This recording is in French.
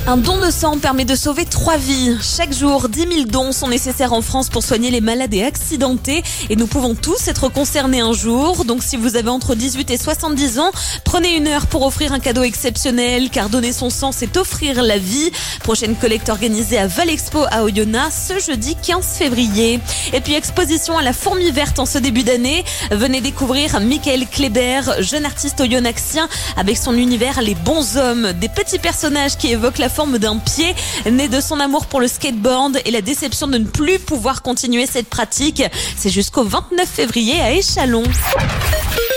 Un don de sang permet de sauver 3 vies. Chaque jour, 10 000 dons sont nécessaires en France pour soigner les malades et accidentés. Et nous pouvons tous être concernés un jour. Donc si vous avez entre 18 et 70 ans, prenez une heure pour offrir un cadeau exceptionnel. Car donner son sang, c'est offrir la vie. Prochaine collecte organisée à Valexpo à Oyonnax ce jeudi 15 février. Et puis exposition à la Fourmi Verte en ce début d'année. Venez découvrir Michael Kléber, jeune artiste oyonnaxien avec son univers Les Bons Hommes. Des petits personnages qui évoquent la forme d'un pied, né de son amour pour le skateboard et la déception de ne plus pouvoir continuer cette pratique. C'est jusqu'au 29 février à Échallens.